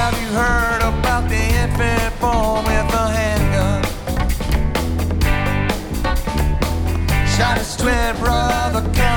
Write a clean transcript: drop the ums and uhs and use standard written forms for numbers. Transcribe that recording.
Have you heard about the infant born with a handgun? Shot his twin brother.